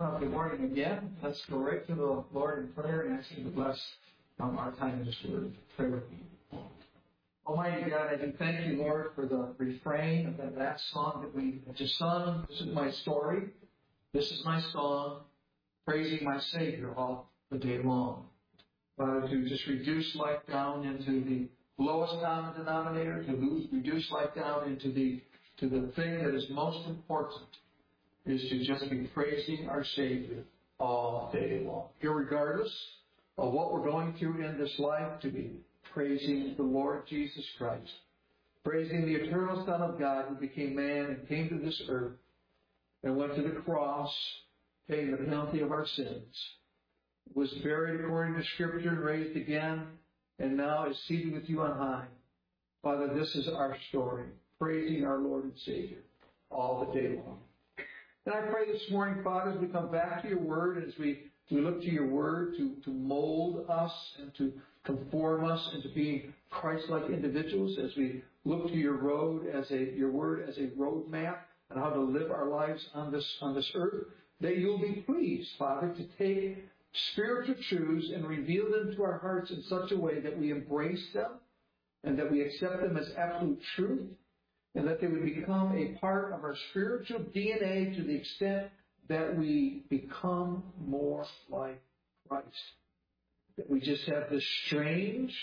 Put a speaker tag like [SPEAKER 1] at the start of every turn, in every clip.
[SPEAKER 1] Good morning again. Let's go right to the Lord in prayer and ask Him to bless our time in this word. Pray with me. Almighty God, I do thank you, Lord, for the refrain of that last song that we just sung. This is my story. This is my song, praising my Savior all the day long. Father, to just reduce life down into the lowest common denominator, to reduce life down into the thing that is most important, is to just be praising our Savior all day long. Irregardless of what we're going through in this life, to be praising the Lord Jesus Christ, praising the eternal Son of God who became man and came to this earth and went to the cross, paying the penalty of our sins, was buried according to Scripture and raised again, and now is seated with you on high. Father, this is our story, praising our Lord and Savior all the day long. And I pray this morning, Father, as we come back to your word, as we look to your word to mold us and to conform us into being Christ-like individuals, as we look to your word as a roadmap on how to live our lives on this earth, that you'll be pleased, Father, to take spiritual truths and reveal them to our hearts in such a way that we embrace them and that we accept them as absolute truth, and that they would become a part of our spiritual DNA to the extent that we become more like Christ. That we just have this strange,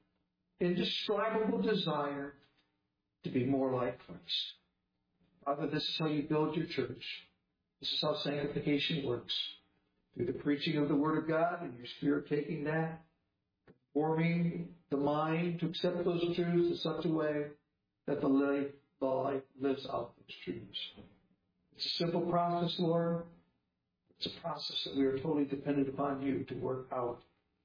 [SPEAKER 1] indescribable desire to be more like Christ. Father, this is how you build your church. This is how sanctification works. Through the preaching of the Word of God and your Spirit taking that, forming the mind to accept those truths in such a way that the life lives out those truths. It's a simple process, Lord. It's a process that we are totally dependent upon you to work out.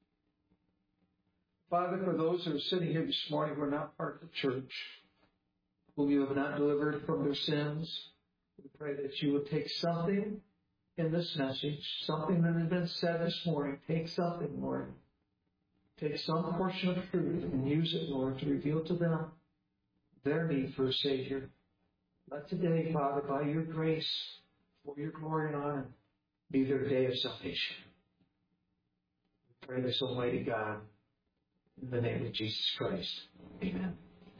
[SPEAKER 1] Father, for those who are sitting here this morning who are not part of the church, whom you have not delivered from their sins, we pray that you would take something in this message, something that has been said this morning. Take something, Lord. Take some portion of truth and use it, Lord, to reveal to them their need for a Savior. Let today, Father, by your grace, for your glory and honor, be their day of salvation. We pray this, Almighty God, in the name of Jesus Christ. Amen.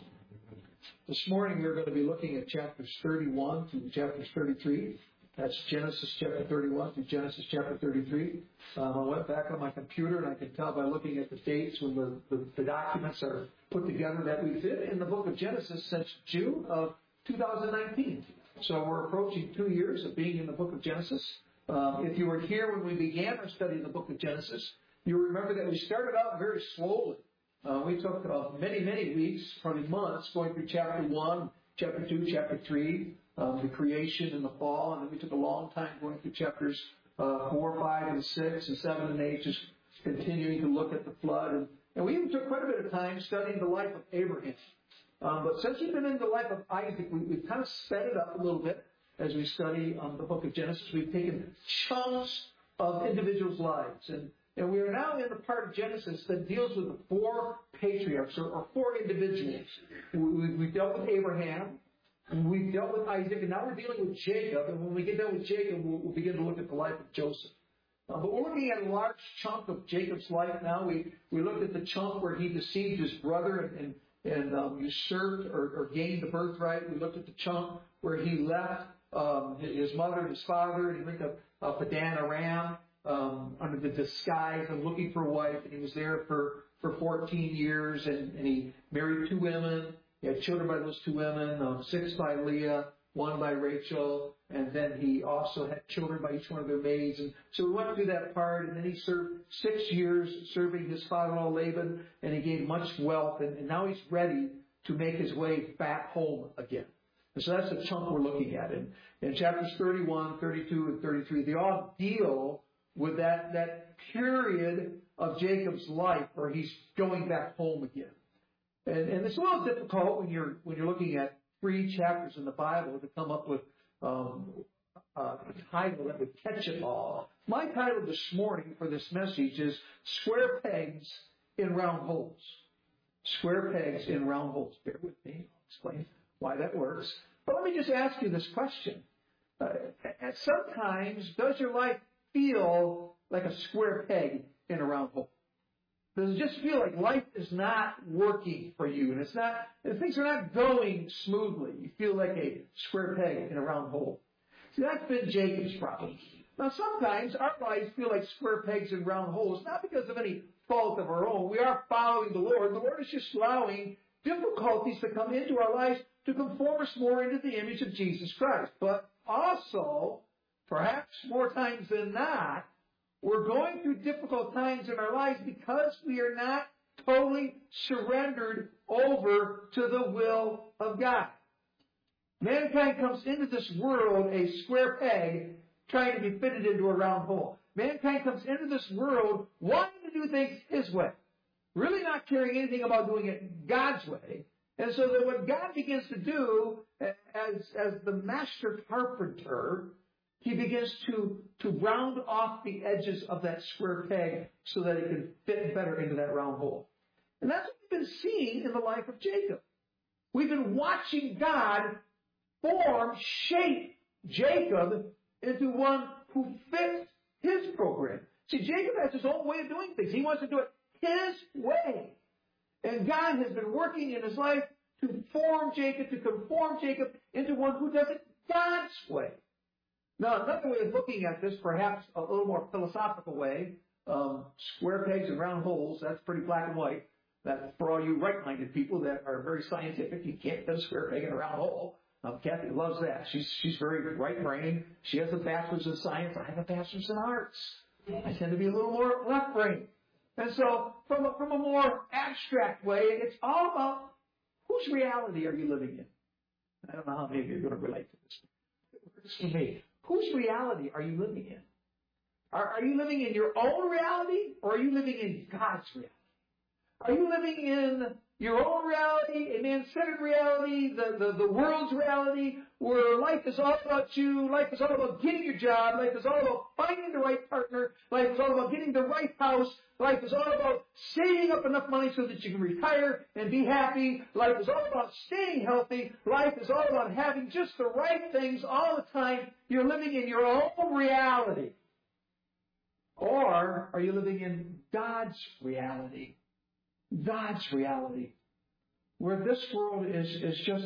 [SPEAKER 1] This morning we're going to be looking at chapters 31 through chapters 33. That's Genesis chapter 31 through Genesis chapter 33. I went back on my computer and I can tell by looking at the dates when the documents are put together that we've been in the book of Genesis since June of 2019. So we're approaching 2 years of being in the book of Genesis. If you were here when we began our study in the book of Genesis, you remember that we started out very slowly. We took many, many weeks, probably months, going through chapter 1, chapter 2, chapter 3, the creation and the fall, and then we took a long time going through chapters 4, 5, and 6, and 7, and 8, just continuing to look at the flood. And we even took quite a bit of time studying the life of Abraham. But since we've been in the life of Isaac, we've kind of sped it up a little bit as we study the book of Genesis. We've taken chunks of individuals' lives. And we are now in the part of Genesis that deals with the 4 patriarchs or 4 individuals. We've dealt with Abraham, and we've dealt with Isaac, and now we're dealing with Jacob. And when we get done with Jacob, we'll begin to look at the life of Joseph. But we're looking at a large chunk of Jacob's life now. We looked at the chunk where he deceived his brother and usurped or gained the birthright. We looked at the chunk where he left his mother and his father, and he went to Padan Aram under the disguise of looking for a wife, and he was there for 14 years, and he married 2 women. He had children by those 2 women, 6 by Leah, 1 by Rachel, and then he also had children by each one of their maids. And so we went through that part, and then he served 6 years serving his father-in-law Laban, and he gained much wealth, and now he's ready to make his way back home again. And so that's the chunk we're looking at. And in chapters 31, 32, and 33, they all deal with that period of Jacob's life where he's going back home again. And it's a little difficult when you're looking at 3 chapters in the Bible to come up with a title that would catch it all. My title this morning for this message is Square Pegs in Round Holes. Square pegs in round holes. Bear with me. I'll explain why that works. But let me just ask you this question. And sometimes, does your life feel like a square peg in a round hole? Does it just feel like life is not working for you and things are not going smoothly? You feel like a square peg in a round hole. See, that's been Jacob's problem. Now, sometimes our lives feel like square pegs in round holes, not because of any fault of our own. We are following the Lord. The Lord is just allowing difficulties to come into our lives to conform us more into the image of Jesus Christ. But also, perhaps more times than not, we're going through difficult times in our lives because we are not totally surrendered over to the will of God. Mankind comes into this world a square peg trying to be fitted into a round hole. Mankind comes into this world wanting to do things his way, really not caring anything about doing it God's way. And so that what God begins to do as the master carpenter, he begins to round off the edges of that square peg so that it can fit better into that round hole. And that's what we've been seeing in the life of Jacob. We've been watching God shape Jacob into one who fits his program. See, Jacob has his own way of doing things. He wants to do it his way. And God has been working in his life to form Jacob, to conform Jacob into one who does it God's way. Now, another way of looking at this, perhaps a little more philosophical way, square pegs and round holes, that's pretty black and white. That for all you right-minded people that are very scientific, you can't fit a square peg in a round hole. Kathy loves that. She's very right-brained. She has a bachelor's in science. I have a bachelor's in arts. I tend to be a little more left-brained. And so, from a more abstract way, it's all about whose reality are you living in? I don't know how many of you are going to relate to this. It works for me. Whose reality are you living in? Are you living in your own reality, or are you living in God's reality? Are you living in your own reality, a man-centered reality, the world's reality, where life is all about you, life is all about getting your job, life is all about finding the right partner, life is all about getting the right house, life is all about saving up enough money so that you can retire and be happy, life is all about staying healthy, life is all about having just the right things all the time. You're living in your own reality. Or are you living in God's reality? God's reality, where this world is just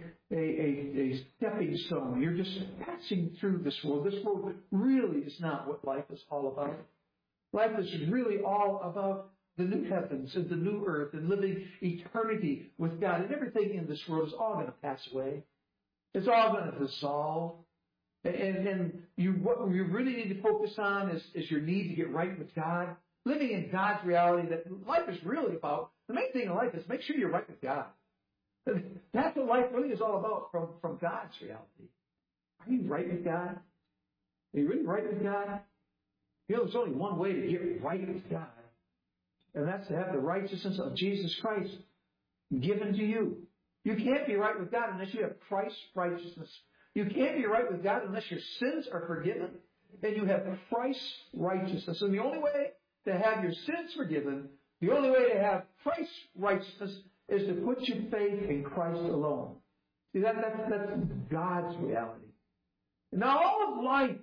[SPEAKER 1] a stepping stone. You're just passing through this world. This world really is not what life is all about. Life is really all about the new heavens and the new earth and living eternity with God. And everything in this world is all going to pass away. It's all going to dissolve. And what you really need to focus on is your need to get right with God. Living in God's reality, that life is really about. The main thing in life is make sure you're right with God. That's what life really is all about from God's reality. Are you right with God? Are you really right with God? You know, there's only one way to get right with God, and that's to have the righteousness of Jesus Christ given to you. You can't be right with God unless you have Christ's righteousness. You can't be right with God unless your sins are forgiven and you have Christ's righteousness. And the only way to have your sins forgiven, the only way to have Christ's righteousness is to put your faith in Christ alone. See, that's God's reality. Now, all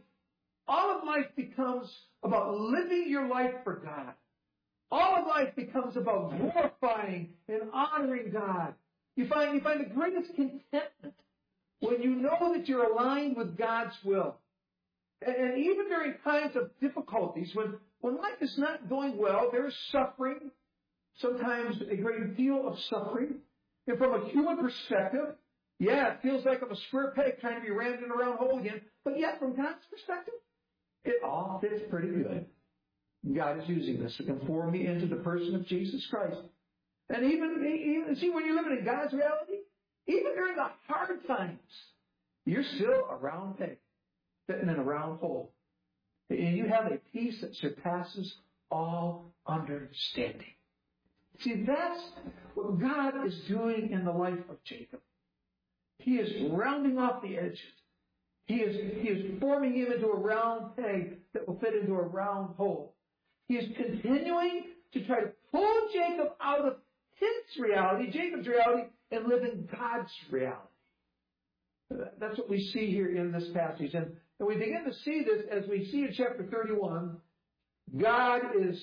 [SPEAKER 1] of life becomes about living your life for God. All of life becomes about glorifying and honoring God. You find the greatest contentment when you know that you're aligned with God's will. And even during times of difficulties, when life is not going well, there is suffering, sometimes a great deal of suffering. And from a human perspective, yeah, it feels like I'm a square peg trying to be rammed in a round hole again. But yet, from God's perspective, it all fits pretty good. God is using this to conform me into the person of Jesus Christ. And even see, when you're living in God's reality, even during the hard times, you're still a round peg fitting in a round hole. And you have a peace that surpasses all understanding. See, that's what God is doing in the life of Jacob. He is rounding off the edges. He is forming him into a round peg that will fit into a round hole. He is continuing to try to pull Jacob out of his reality, Jacob's reality, and live in God's reality. That's what we see here in this passage. And we begin to see this as we see in chapter 31. God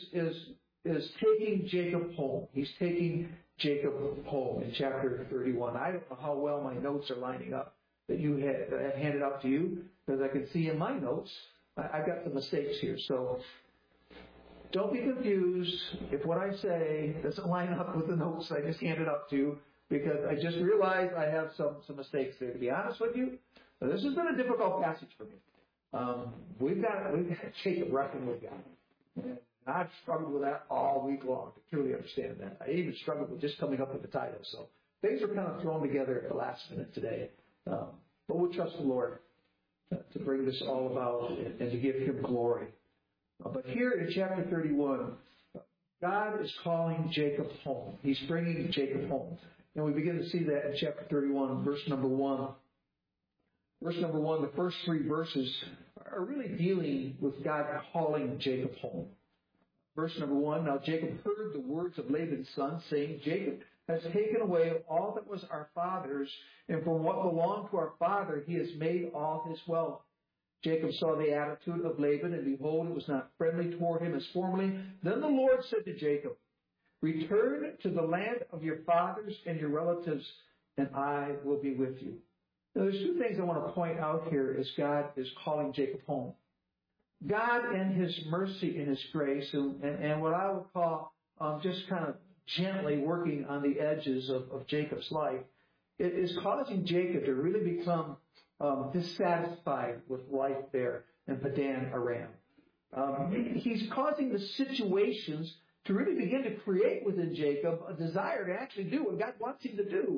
[SPEAKER 1] is taking Jacob home. He's taking Jacob home in chapter 31. I don't know how well my notes are lining up that you had handed out to you, because I can see in my notes, I've got some mistakes here. So don't be confused if what I say doesn't line up with the notes I just handed up to you, because I just realized I have some mistakes there. To be honest with you, this has been a difficult passage for me. We've got to Jacob wrestling with God. And I've struggled with that all week long to truly understand that. I even struggled with just coming up with the title. So things are kind of thrown together at the last minute today. But we'll trust the Lord to bring this all about and to give Him glory. But here in chapter 31, God is calling Jacob home. He's bringing Jacob home. And we begin to see that in chapter 31, verse number 1. Verse number 1, the first 3 verses are really dealing with God calling Jacob home. Verse number 1, now Jacob heard the words of Laban's son, saying, Jacob has taken away all that was our father's, and from what belonged to our father he has made all his wealth. Jacob saw the attitude of Laban, and behold, it was not friendly toward him as formerly. Then the Lord said to Jacob, return to the land of your fathers and your relatives, and I will be with you. Now, there's 2 things I want to point out here as God is calling Jacob home. God and His mercy and His grace, and what I would call just kind of gently working on the edges of Jacob's life, it is causing Jacob to really become dissatisfied with life there in Padan Aram. He's causing the situations to really begin to create within Jacob a desire to actually do what God wants him to do.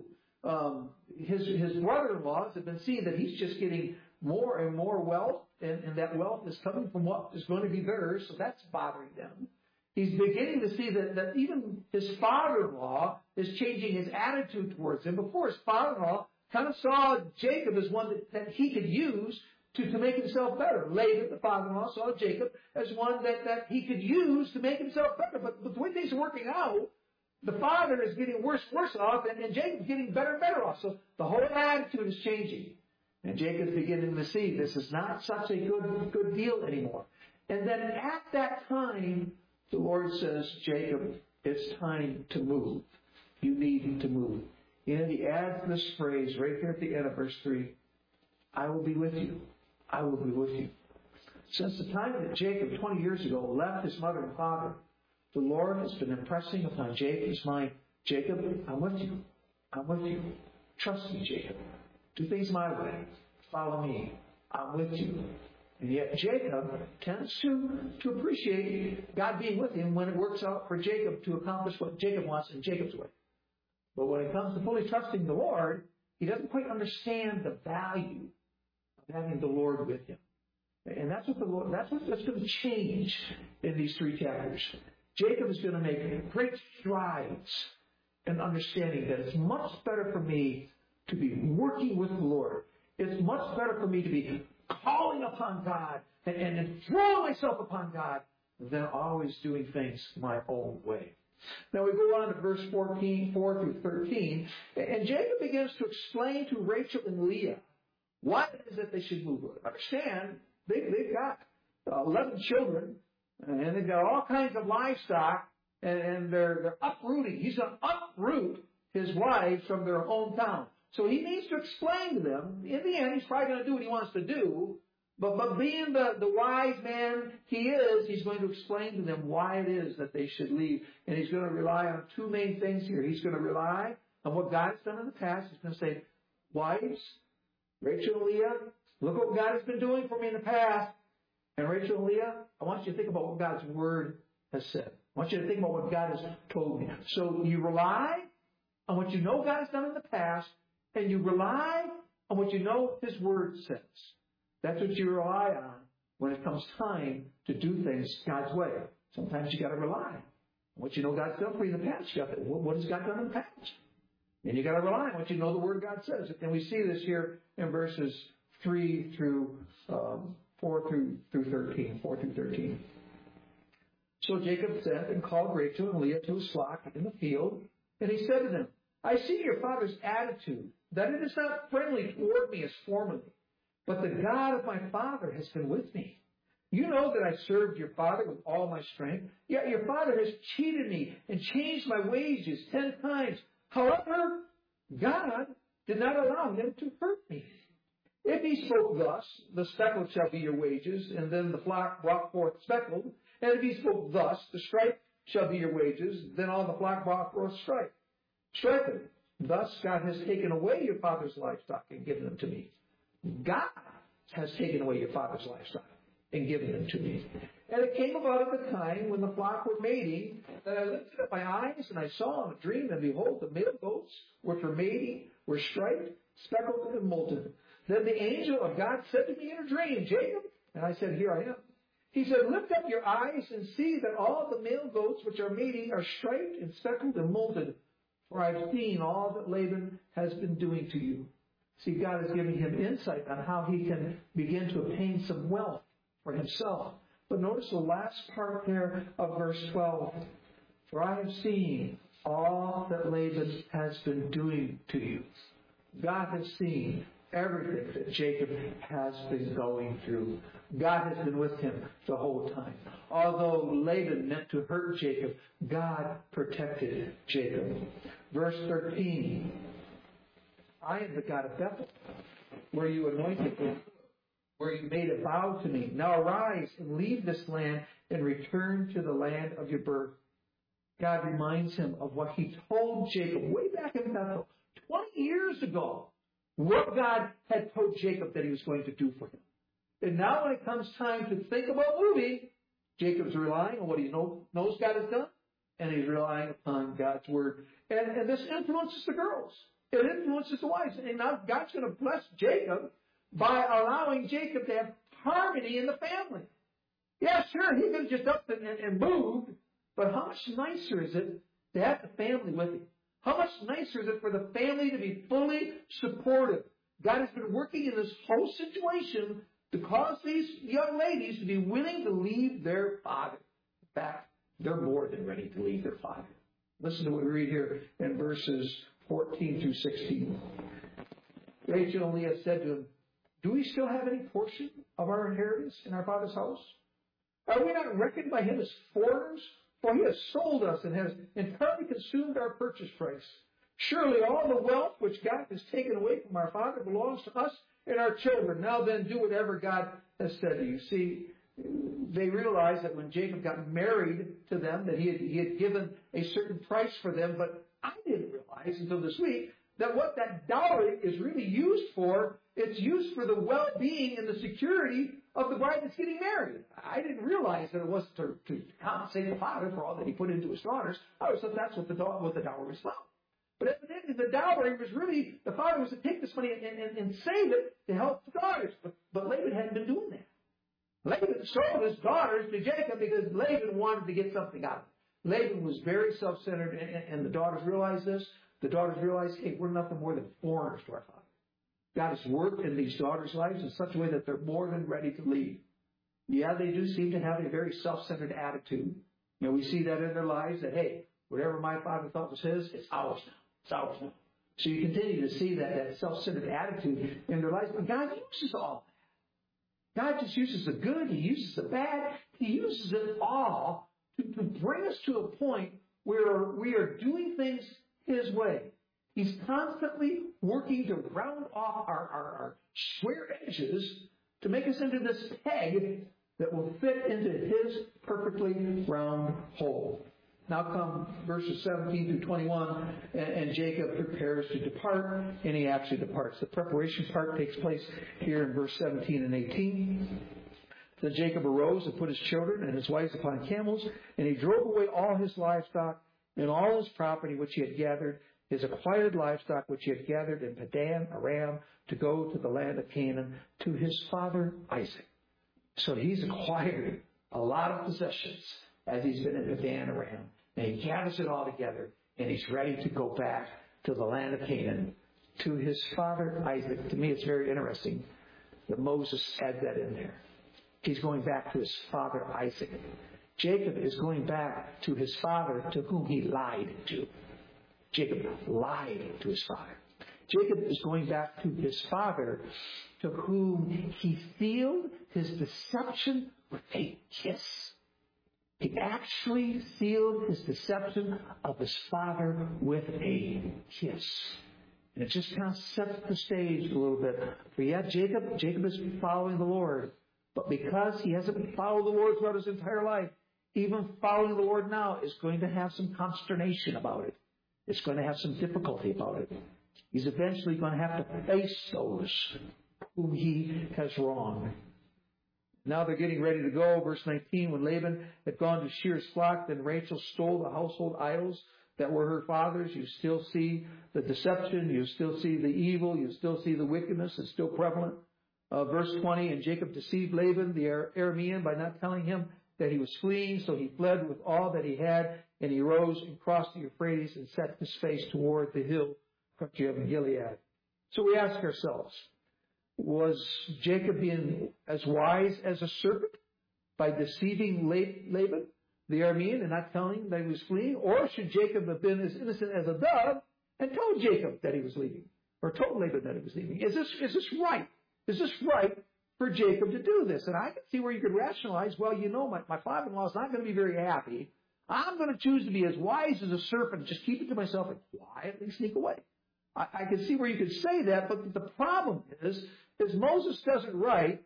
[SPEAKER 1] His brother-in-laws have been seeing that he's just getting more and more wealth, and that wealth is coming from what is going to be theirs, so that's bothering them. He's beginning to see that even his father-in-law is changing his attitude towards him. Before, his father-in-law kind of saw Jacob as one that he could use to make himself better. Laban, the father-in-law, saw Jacob as one that he could use to make himself better. But the way things are working out, the father is getting worse and worse off, and Jacob's getting better and better off. So the whole attitude is changing. And Jacob's beginning to see this is not such a good deal anymore. And then at that time, the Lord says, Jacob, it's time to move. You need to move. And He adds this phrase right here at the end of verse 3, I will be with you. I will be with you. Since the time that Jacob, 20 years ago, left his mother and father, the Lord has been impressing upon Jacob's mind, Jacob, I'm with you. I'm with you. Trust me, Jacob. Do things my way. Follow me. I'm with you. And yet Jacob tends to appreciate God being with him when it works out for Jacob to accomplish what Jacob wants in Jacob's way. But when it comes to fully trusting the Lord, he doesn't quite understand the value of having the Lord with him. And that's what's going to change in these 3 chapters. Jacob is going to make great strides in understanding that it's much better for me to be working with the Lord. It's much better for me to be calling upon God and throwing myself upon God than always doing things my own way. Now we go on to verse 4 through 13, and Jacob begins to explain to Rachel and Leah why it is that they should move. Understand, they've got 11 children, and they've got all kinds of livestock, and they're uprooting. He's going to uproot his wives from their hometown. So he needs to explain to them. In the end, he's probably going to do what he wants to do. But being the wise man he is, he's going to explain to them why it is that they should leave. And he's going to rely on 2 main things here. He's going to rely on what God has done in the past. He's going to say, wives, Rachel and Leah, look what God has been doing for me in the past. And Rachel and Leah, I want you to think about what God's Word has said. I want you to think about what God has told me. So you rely on what you know God has done in the past, and you rely on what you know His Word says. That's what you rely on when it comes time to do things God's way. Sometimes you got to rely on what you know God's done for you in the past. What has God done in the past? And you got to rely on what you know the Word God says. And we see this here in verses 3 through 4 through 13. So Jacob sent and called Rachel and Leah to his flock in the field, and he said to them, I see your father's attitude that it is not friendly toward me as formerly, but the God of my father has been with me. You know that I served your father with all my strength, yet your father has cheated me and changed my wages 10 times. However, God did not allow him to hurt me. If he spoke thus, the speckled shall be your wages, and then the flock brought forth speckled. And if he spoke thus, the stripe shall be your wages, then all the flock brought forth striped. Thus God has taken away your father's livestock and given them to me. God has taken away your father's livestock and given them to me. And it came about at the time when the flock were mating that I lifted up my eyes and I saw in a dream, and behold, the male goats which were mating were striped, speckled, and molted. Then the angel of God said to me in a dream, Jacob, and I said, here I am. He said, lift up your eyes and see that all the male goats which are mating are striped and speckled and molted. For I've seen all that Laban has been doing to you. See, God is giving him insight on how he can begin to obtain some wealth for himself. But notice the last part there of verse 12. For I have seen all that Laban has been doing to you. God has seen everything that Jacob has been going through. God has been with him the whole time. Although Laban meant to hurt Jacob, God protected Jacob. Verse 13. I am the God of Bethel, where you anointed me, where you made a vow to me. Now arise and leave this land and return to the land of your birth. God reminds him of what he told Jacob way back in Bethel 20 years ago. What God had told Jacob that he was going to do for him. And now when it comes time to think about moving, Jacob's relying on what he knows God has done, and he's relying upon God's word. And this influences the girls. It influences the wives. And now God's going to bless Jacob by allowing Jacob to have harmony in the family. Yeah, sure, he could have just up and moved, but how much nicer is it to have the family with him? How much nicer is it for the family to be fully supportive? God has been working in this whole situation to cause these young ladies to be willing to leave their father. In fact, they're more than ready to leave their father. Listen to what we read here in verses 14 through 16. Rachel and Leah said to him, do we still have any portion of our inheritance in our father's house? Are we not reckoned by him as foreigners? For he has sold us and has entirely consumed our purchase price. Surely all the wealth which God has taken away from our father belongs to us and our children. Now then, do whatever God has said to you. See, they realized that when Jacob got married to them, that he had given a certain price for them. But I didn't realize until this week that what that dowry is really used for, it's used for the well-being and the security of the bride that's getting married. I didn't realize that it was to compensate the father for all that he put into his daughters. I always thought that's what the dowry was about. But evidently the dowry was really, the father was to take this money and save it to help the daughters. But Laban hadn't been doing that. Laban sold his daughters to Jacob because Laban wanted to get something out of it. Laban was very self-centered, and the daughters realized this. The daughters realized, hey, we're nothing more than foreigners to our father. God has worked in these daughters' lives in such a way that they're more than ready to leave. Yeah, they do seem to have a very self-centered attitude. You know, we see that in their lives that, hey, whatever my father thought was his, it's ours now. It's ours now. So you continue to see that self-centered attitude in their lives. But God uses all that. God just uses the good. He uses the bad. He uses it all to bring us to a point where we are doing things His way. He's constantly working to round off our square edges to make us into this peg that will fit into His perfectly round hole. Now come verses 17 through 21, and Jacob prepares to depart, and he actually departs. The preparation part takes place here in verse 17 and 18. Then Jacob arose and put his children and his wives upon camels, and he drove away all his livestock and all his property which he had gathered, his acquired livestock which he had gathered in Padan Aram, to go to the land of Canaan to his father Isaac. So he's acquired a lot of possessions as he's been in Padan Aram. And he gathers it all together, and he's ready to go back to the land of Canaan, to his father Isaac. To me, it's very interesting that Moses adds that in there. He's going back to his father Isaac. Jacob is going back to his father to whom he lied to. Jacob lied to his father. Jacob is going back to his father, to whom he sealed his deception with a kiss. He actually sealed his deception of his father with a kiss. And it just kind of sets the stage a little bit. For yet Jacob is following the Lord. But because he hasn't followed the Lord throughout his entire life, even following the Lord now is going to have some consternation about it. It's going to have some difficulty about it. He's eventually going to have to face those whom he has wronged. Now they're getting ready to go. Verse 19, when Laban had gone to shear his flock, then Rachel stole the household idols that were her father's. You still see the deception. You still see the evil. You still see the wickedness. It's still prevalent. Verse 20, and Jacob deceived Laban, the Aramean, by not telling him that he was fleeing. So he fled with all that he had, and he rose and crossed the Euphrates and set his face toward the hill country of Gilead. So we ask ourselves, was Jacob being as wise as a serpent by deceiving Laban, the Aramean, and not telling him that he was fleeing? Or should Jacob have been as innocent as a dove and told Jacob that he was leaving? Or told Laban that he was leaving? Is this right? Is this right for Jacob to do this? And I can see where you could rationalize, well, my father-in-law is not going to be very happy. I'm going to choose to be as wise as a serpent, just keep it to myself and quietly sneak away. I can see where you could say that, but the problem is Moses does it right,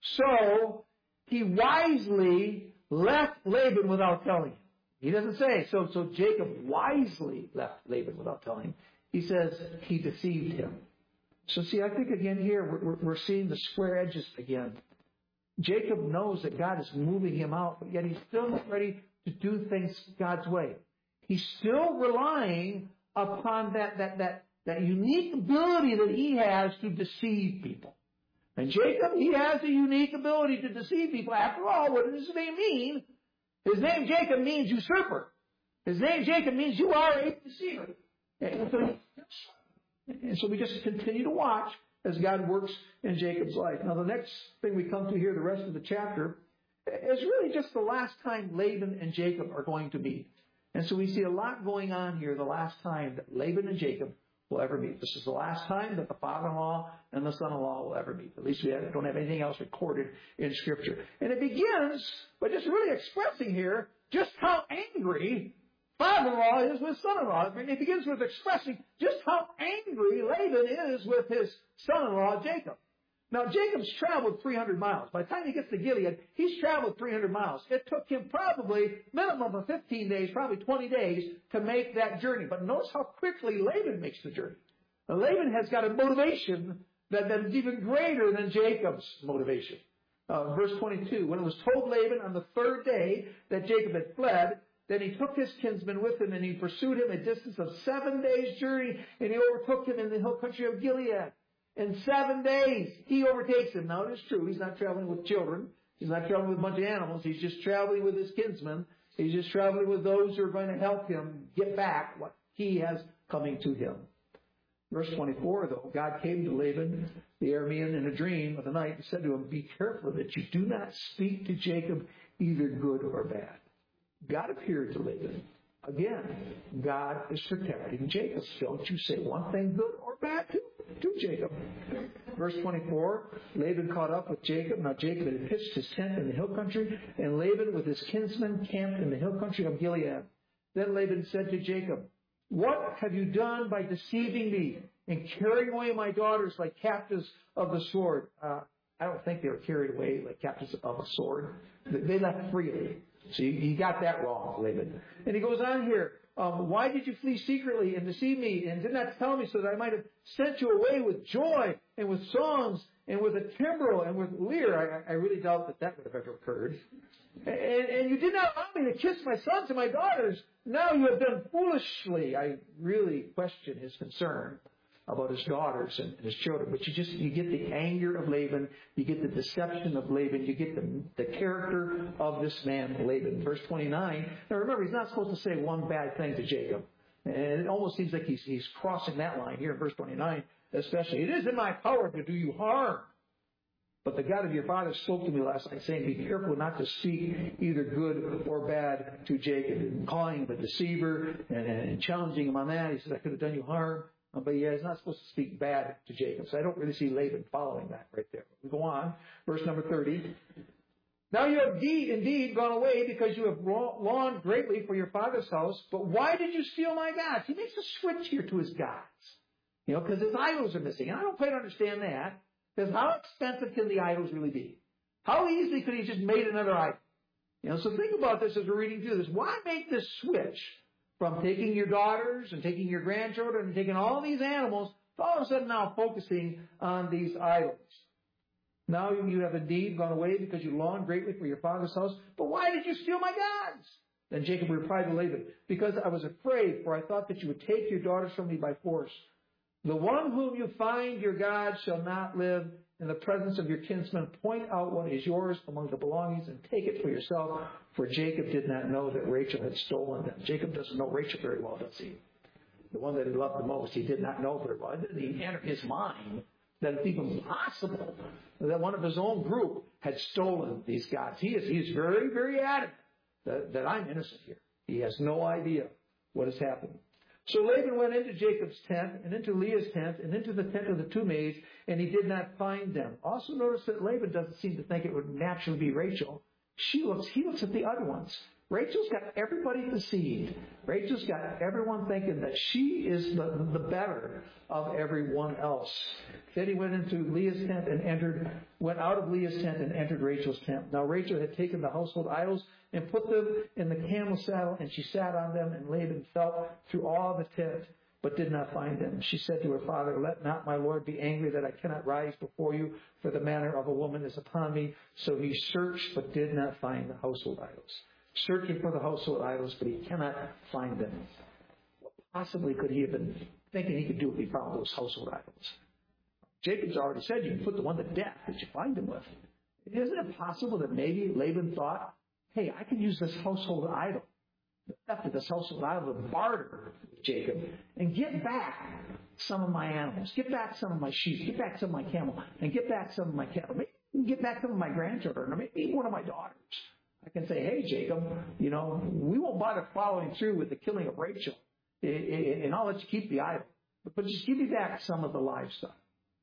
[SPEAKER 1] so he wisely left Laban without telling him. He doesn't say, so Jacob wisely left Laban without telling him. He says he deceived him. So see, I think again here, we're seeing the square edges again. Jacob knows that God is moving him out, but yet he's still not ready to do things God's way. He's still relying upon that unique ability that he has to deceive people. And Jacob, he has a unique ability to deceive people. After all, what does his name mean? His name Jacob means usurper. His name Jacob means you are a deceiver. And so we just continue to watch as God works in Jacob's life. Now the next thing we come to here, the rest of the chapter, is really just the last time Laban and Jacob are going to meet. And so we see a lot going on here the last time that Laban and Jacob will ever meet. This is the last time that the father-in-law and the son-in-law will ever meet. At least we don't have anything else recorded in Scripture. And it begins by just really expressing here just how angry father-in-law is with son-in-law. I mean, it begins with expressing just how angry Laban is with his son-in-law Jacob. Now, Jacob's traveled 300 miles. By the time he gets to Gilead, he's traveled 300 miles. It took him probably minimum of 15 days, probably 20 days to make that journey. But notice how quickly Laban makes the journey. Now, Laban has got a motivation that is even greater than Jacob's motivation. Verse 22, when it was told Laban on the third day that Jacob had fled, then he took his kinsman with him, and he pursued him a distance of 7 days' journey, and he overtook him in the hill country of Gilead. In 7 days, he overtakes him. Now, it is true, he's not traveling with children. He's not traveling with a bunch of animals. He's just traveling with his kinsman. He's just traveling with those who are going to help him get back what he has coming to him. Verse 24, though, God came to Laban, the Aramean, in a dream of the night and said to him, be careful that you do not speak to Jacob either good or bad. God appeared to Laban. Again, God is protecting Jacob. Don't you say one thing good or bad to Jacob. Verse 24, Laban caught up with Jacob. Now Jacob had pitched his tent in the hill country, and Laban with his kinsmen camped in the hill country of Gilead. Then Laban said to Jacob, what have you done by deceiving me and carrying away my daughters like captives of the sword? I don't think they were carried away like captives of a sword. They left freely. So you got that wrong, Laban. And he goes on here. Why did you flee secretly and deceive me and did not tell me so that I might have sent you away with joy and with songs and with a timbrel and with lyre? I really doubt that would have ever occurred. And you did not allow me to kiss my sons and my daughters. Now you have done foolishly. I really question his concern about his daughters and his children. But you get the anger of Laban. You get the deception of Laban. You get the character of this man, Laban. Verse 29. Now remember, he's not supposed to say one bad thing to Jacob. And it almost seems like he's crossing that line here in verse 29, especially. It is in my power to do you harm. But the God of your father spoke to me last night, saying, be careful not to speak either good or bad to Jacob. And calling him a deceiver and challenging him on that. He says, I could have done you harm. But he is not supposed to speak bad to Jacob. So I don't really see Laban following that right there. We go on. Verse number 30. Now you have indeed gone away because you have longed greatly for your father's house. But why did you steal my gods? He makes a switch here to his gods. Because his idols are missing. And I don't quite understand that. Because how expensive can the idols really be? How easily could he just made another idol? So think about this as we're reading through this. Why make this switch from taking your daughters and taking your grandchildren and taking all these animals to all of a sudden now focusing on these idols? Now you have indeed gone away because you longed greatly for your father's house. But why did you steal my gods? Then Jacob replied to Laban, because I was afraid, for I thought that you would take your daughters from me by force. The one whom you find your God shall not live. In the presence of your kinsmen, point out what is yours among the belongings and take it for yourself. For Jacob did not know that Rachel had stolen them. Jacob doesn't know Rachel very well, does he? The one that he loved the most, he did not know very well. It didn't even enter his mind that it's even possible that one of his own group had stolen these gods. He's very, very adamant that I'm innocent here. He has no idea what has happened. So Laban went into Jacob's tent and into Leah's tent and into the tent of the two maids, and he did not find them. Also notice that Laban doesn't seem to think it would naturally be Rachel. He looks at the other ones. Rachel's got everybody deceived. Rachel's got everyone thinking that she is the better of everyone else. Then he went into Leah's tent and went out of Leah's tent and entered Rachel's tent. Now Rachel had taken the household idols and put them in the camel saddle, and she sat on them, and Laban felt through all the tent, but did not find them. She said to her father, let not my lord be angry that I cannot rise before you, for the manner of a woman is upon me. So he searched, but did not find the household idols. Searching for the household idols, but he cannot find them. What possibly could he have been thinking he could do if he found those household idols? Jacob's already said you can put the one to death that you find him with. Isn't it possible that maybe Laban thought, hey, I can use this household idol, the theft of this household idol, to barter with Jacob and get back some of my animals, get back some of my sheep, get back some of my camel, and get back some of my cattle, maybe get back some of my grandchildren, or maybe one of my daughters. I can say, hey, Jacob, we won't bother following through with the killing of Rachel, and I'll let you keep the idol, but just give me back some of the livestock.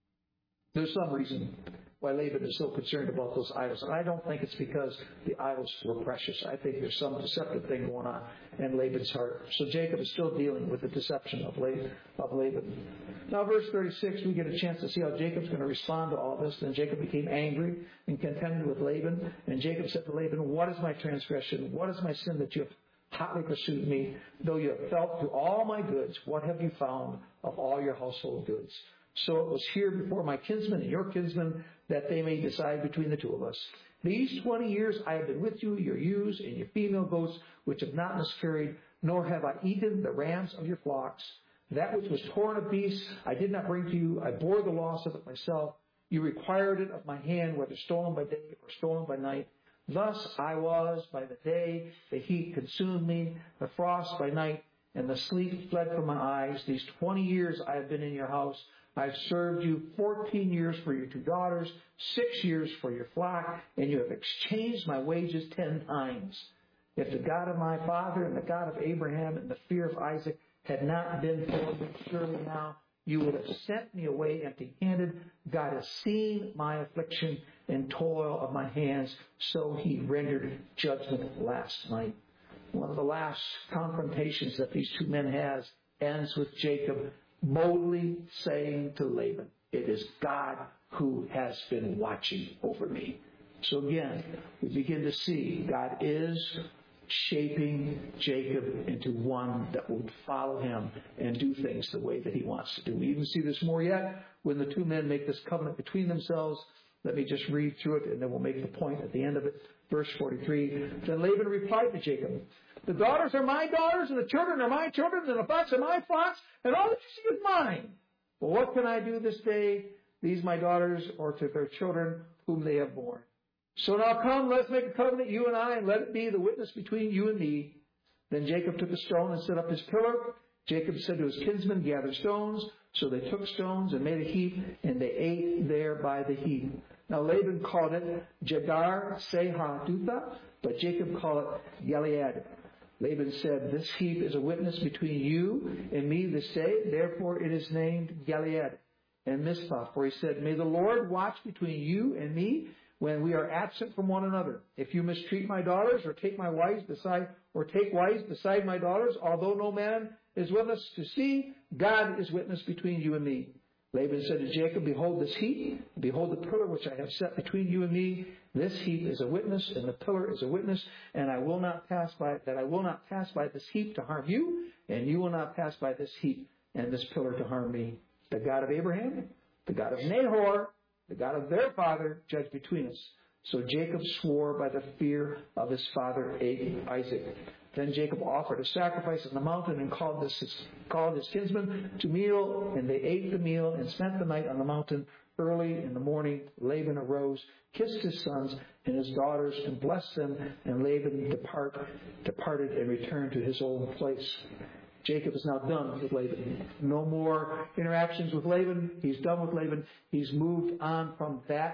[SPEAKER 1] There's some reason why Laban is so concerned about those idols. And I don't think it's because the idols were precious. I think there's some deceptive thing going on in Laban's heart. So Jacob is still dealing with the deception of Laban. Now, verse 36, we get a chance to see how Jacob's going to respond to all this. Then Jacob became angry and contended with Laban. And Jacob said to Laban, what is my transgression? What is my sin that you have hotly pursued me? Though you have felt through all my goods, what have you found of all your household goods? So it was here before my kinsmen and your kinsmen that they may decide between the two of us. These 20 years I have been with you, your ewes and your female goats, which have not miscarried, nor have I eaten the rams of your flocks. That which was torn of beasts I did not bring to you. I bore the loss of it myself. You required it of my hand, whether stolen by day or stolen by night. Thus I was by the day, the heat consumed me, the frost by night, and the sleep fled from my eyes. These 20 years I have been in your house. I've served you 14 years for your 2 daughters, 6 years for your flock, and you have exchanged my wages 10 times. If the God of my father and the God of Abraham and the fear of Isaac had not been for me, surely now you would have sent me away empty-handed. God has seen my affliction and toil of my hands, so he rendered judgment last night. One of the last confrontations that these two men has ends with Jacob boldly saying to Laban, it is God who has been watching over me. So again, we begin to see God is shaping Jacob into one that will follow him and do things the way that he wants to do. We even see this more yet when the two men make this covenant between themselves. Let me just read through it and then we'll make the point at the end of it. Verse 43, then Laban replied to Jacob, the daughters are my daughters, and the children are my children, and the flocks are my flocks, and all that you see is mine. Well, what can I do this day, these my daughters, or to their children whom they have borne? So now come, let's make a covenant, you and I, and let it be the witness between you and me. Then Jacob took a stone and set up his pillar. Jacob said to his kinsmen, gather stones. So they took stones and made a heap, and they ate there by the heap. Now Laban called it Jegar Sehadutha, but Jacob called it Gilead. Laban said, this heap is a witness between you and me this day. Therefore it is named Gilead and Mizpah. For he said, may the Lord watch between you and me when we are absent from one another. If you mistreat my daughters or take wives beside my daughters, although no man is with us to see, God is witness between you and me. Laban said to Jacob, behold this heap, behold the pillar which I have set between you and me. This heap is a witness, and the pillar is a witness, and I will not pass by this heap to harm you, and you will not pass by this heap and this pillar to harm me. The God of Abraham, the God of Nahor, the God of their father, judge between us. So Jacob swore by the fear of his father Isaac. Then Jacob offered a sacrifice on the mountain and called his kinsmen to meal, and they ate the meal and spent the night on the mountain. Early in the morning, Laban arose, kissed his sons and his daughters, and blessed them, and Laban departed and returned to his old place. Jacob is now done with Laban. No more interactions with Laban. He's done with Laban. He's moved on from that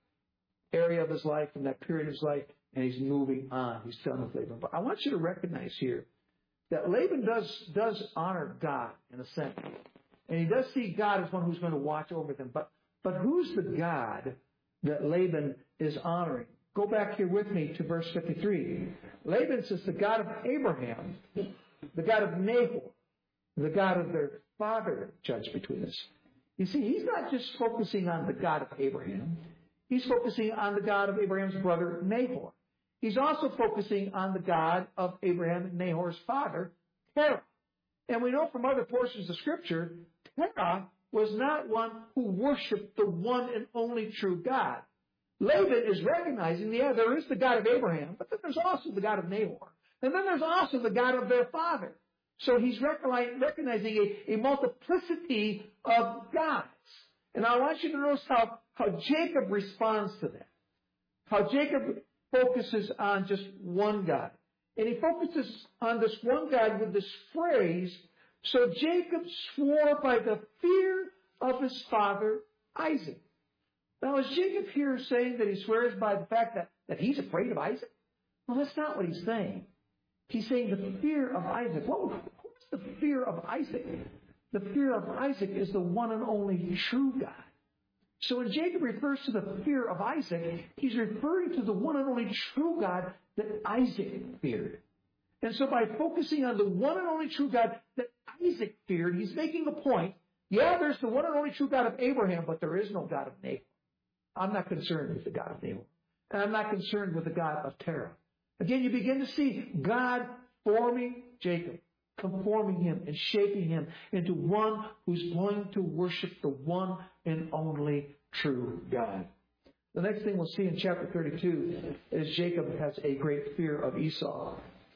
[SPEAKER 1] area of his life, from that period of his life, and he's moving on. He's done with Laban. But I want you to recognize here that Laban does honor God in a sense. And he does see God as one who's going to watch over them. But who's the God that Laban is honoring? Go back here with me to verse 53. Laban says the God of Abraham, the God of Nahor, the God of their father judge between us. You see, he's not just focusing on the God of Abraham. He's focusing on the God of Abraham's brother Nahor. He's also focusing on the God of Abraham and Nahor's father, Terah. And we know from other portions of Scripture, Terah was not one who worshiped the one and only true God. Laban is recognizing, there is the God of Abraham, but then there's also the God of Nahor. And then there's also the God of their father. So he's recognizing a multiplicity of gods. And I want you to notice how Jacob responds to that. How Jacob focuses on just one God. And he focuses on this one God with this phrase, so Jacob swore by the fear of his father Isaac. Now, is Jacob here saying that he swears by the fact that he's afraid of Isaac? Well, that's not what he's saying. He's saying the fear of Isaac. What's the fear of Isaac? The fear of Isaac is the one and only true God. So when Jacob refers to the fear of Isaac, he's referring to the one and only true God that Isaac feared. And so by focusing on the one and only true God that Isaac feared, he's making a point. Yeah, there's the one and only true God of Abraham, but there is no God of Nahor. I'm not concerned with the God of Nahor. And I'm not concerned with the God of Terah. Again, you begin to see God forming Jacob, conforming him and shaping him into one who's going to worship the one and only true God. The next thing we'll see in chapter 32 is Jacob has a great fear of Esau.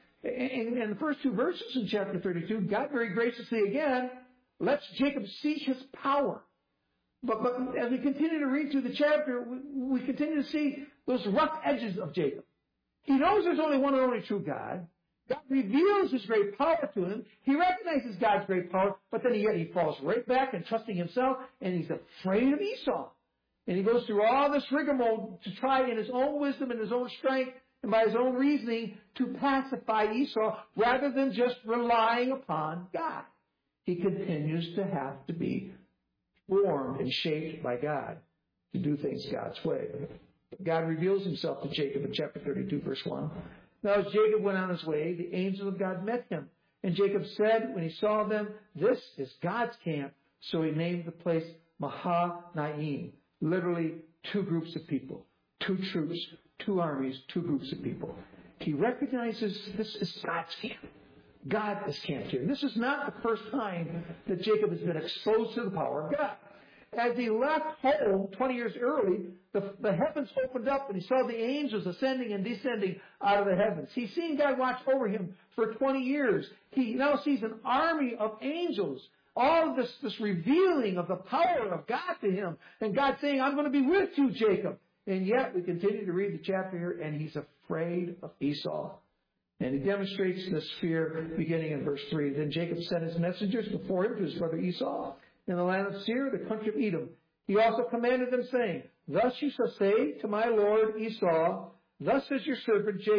[SPEAKER 1] In the first two verses in chapter 32, God very graciously again lets Jacob see his power. But as we continue to read through the chapter, we continue to see those rough edges of Jacob. He knows there's only one and only true God. God reveals his great power to him. He recognizes God's great power, but then yet he falls right back and trusting himself, and he's afraid of Esau. And he goes through all this rigmarole to try in his own wisdom and his own strength and by his own reasoning to pacify Esau rather than just relying upon God. He continues to have to be formed and shaped by God to do things God's way. God reveals himself to Jacob in chapter 32, verse 1. Now as Jacob went on his way, the angel of God met him. And Jacob said, when he saw them, this is God's camp. So he named the place Mahanaim. Literally, two groups of people, two troops, two armies, two groups of people. He recognizes this is God's camp. God is camped here. This is not the first time that Jacob has been exposed to the power of God. As he left home 20 years early, the heavens opened up and he saw the angels ascending and descending out of the heavens. He's seen God watch over him for 20 years. He now sees an army of angels. All of this revealing of the power of God to him. And God saying, I'm going to be with you, Jacob. And yet we continue to read the chapter here and he's afraid of Esau. And he demonstrates this fear beginning in verse 3. Then Jacob sent his messengers before him to his brother Esau in the land of Seir, the country of Edom. He also commanded them, saying, thus you shall say to my lord Esau, thus says your servant Jacob,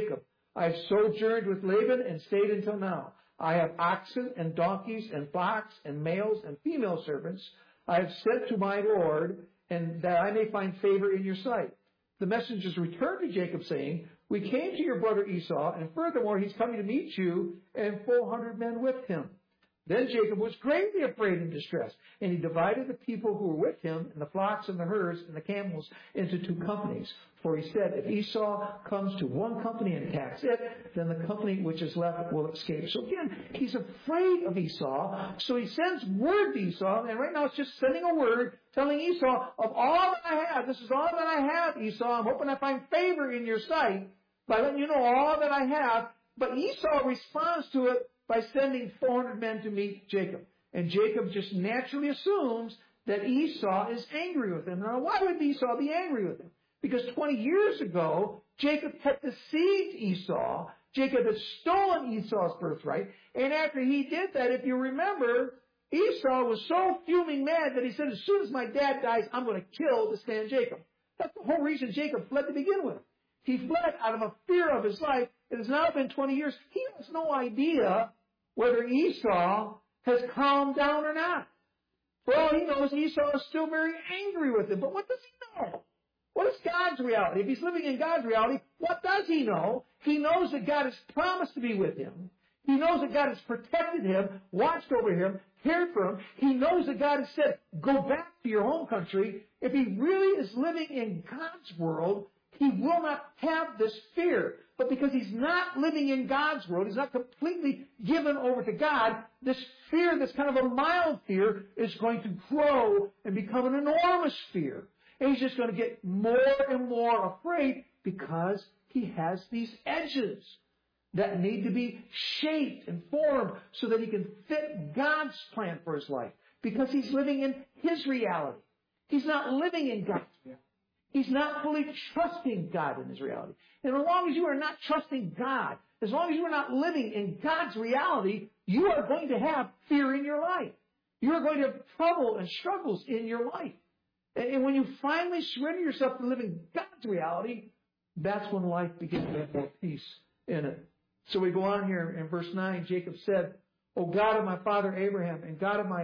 [SPEAKER 1] I have sojourned with Laban and stayed until now. I have oxen and donkeys and flocks and males and female servants. I have sent to my Lord, and that I may find favor in your sight. The messengers returned to Jacob, saying, we came to your brother Esau, and furthermore, he's coming to meet you, and 400 men with him. Then Jacob was greatly afraid and distressed, and he divided the people who were with him, and the flocks and the herds and the camels, into 2 companies. For he said, if Esau comes to one company and attacks it, then the company which is left will escape. So again, he's afraid of Esau, so he sends word to Esau, and right now it's just sending a word, telling Esau, of all that I have, this is all that I have, Esau, I'm hoping I find favor in your sight by letting you know all that I have. But Esau responds to it by sending 400 men to meet Jacob. And Jacob just naturally assumes that Esau is angry with him. Now, why would Esau be angry with him? Because 20 years ago, Jacob had deceived Esau. Jacob had stolen Esau's birthright. And after he did that, if you remember, Esau was so fuming mad that he said, as soon as my dad dies, I'm going to kill this man Jacob. That's the whole reason Jacob fled to begin with. He fled out of a fear of his life. It has now been 20 years. He has no idea whether Esau has calmed down or not. For all he knows, Esau is still very angry with him. But what does he know? What is God's reality? If he's living in God's reality, what does he know? He knows that God has promised to be with him. He knows that God has protected him, watched over him, cared for him. He knows that God has said, go back to your home country. If he really is living in God's world, he will not have this fear. But because he's not living in God's world, he's not completely given over to God, this fear, this kind of a mild fear, is going to grow and become an enormous fear. And he's just going to get more and more afraid because he has these edges that need to be shaped and formed so that he can fit God's plan for his life. Because he's living in his reality. He's not living in God's reality. He's not fully trusting God in his reality. And as long as you are not trusting God, as long as you are not living in God's reality, you are going to have fear in your life. You are going to have trouble and struggles in your life. And when you finally surrender yourself to living God's reality, that's when life begins to have more peace in it. So we go on here in verse 9. Jacob said, O God of my father Abraham, and God of my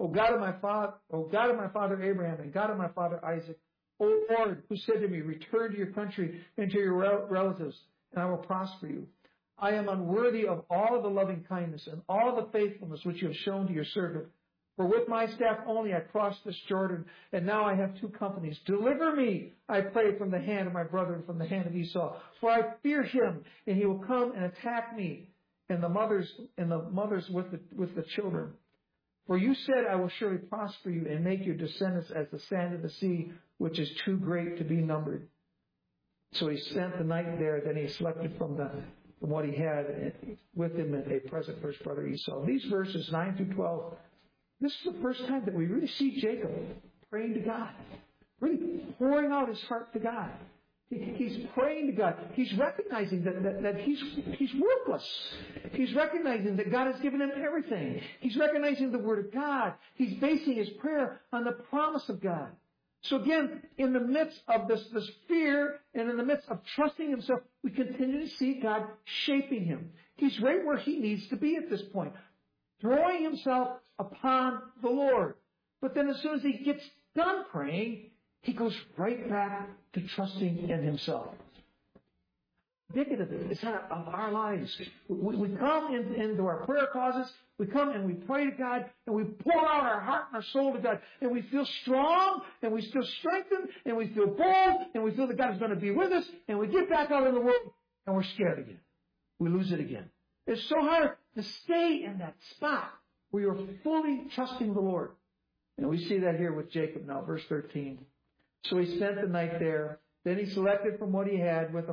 [SPEAKER 1] father Abraham, and God of my father Isaac, O Lord, who said to me, return to your country and to your relatives, and I will prosper you. I am unworthy of all the loving kindness and all the faithfulness which you have shown to your servant. For with my staff only I crossed this Jordan, and now I have 2 companies. Deliver me, I pray, from the hand of my brother and from the hand of Esau. For I fear him, and he will come and attack me, and the mothers with the children. For you said, I will surely prosper you and make your descendants as the sand of the sea, which is too great to be numbered. So he spent the night there. Then he selected from what he had with him a present for his brother Esau. These verses 9 through 12. This is the first time that we really see Jacob praying to God, really pouring out his heart to God. He's praying to God. He's recognizing that he's worthless. He's recognizing that God has given him everything. He's recognizing the Word of God. He's basing his prayer on the promise of God. So again, in the midst of this fear and in the midst of trusting himself, we continue to see God shaping him. He's right where he needs to be at this point, throwing himself upon the Lord. But then as soon as he gets done praying, he goes right back to trusting in himself. Indicative is of our lives. We come into our prayer closets, we come and we pray to God, and we pour out our heart and our soul to God, and we feel strong, and we feel strengthened, and we feel bold, and we feel that God is going to be with us, and we get back out in the world, and we're scared again. We lose it again. It's so hard to stay in that spot where you're fully trusting the Lord. And we see that here with Jacob now, verse 13. So he spent the night there. Then he selected from what he had with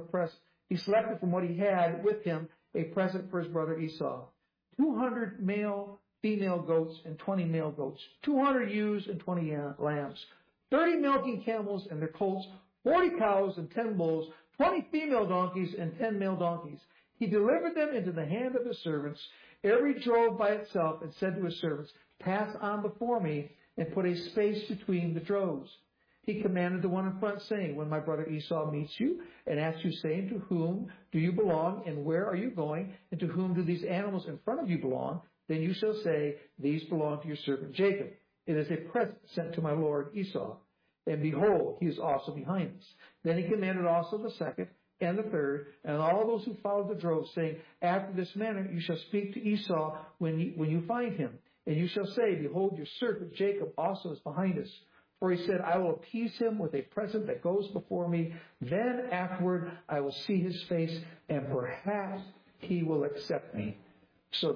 [SPEAKER 1] him a present for his brother Esau. 200 male, female goats and 20 male goats. 200 ewes and 20 lambs. 30 milking camels and their colts. 40 cows and 10 bulls. 20 female donkeys and 10 male donkeys. He delivered them into the hand of his servants, every drove by itself, and said to his servants, pass on before me and put a space between the droves. he commanded the one in front, saying, when my brother Esau meets you and asks you, saying, to whom do you belong, and where are you going, and to whom do these animals in front of you belong? Then you shall say, these belong to your servant Jacob. It is a present sent to my lord Esau. And behold, he is also behind us. Then he commanded also the second and the third, and all those who followed the drove, saying, after this manner you shall speak to Esau when you find him. And you shall say, behold, your servant Jacob also is behind us. For he said, I will appease him with a present that goes before me. Then afterward I will see his face, and perhaps he will accept me. So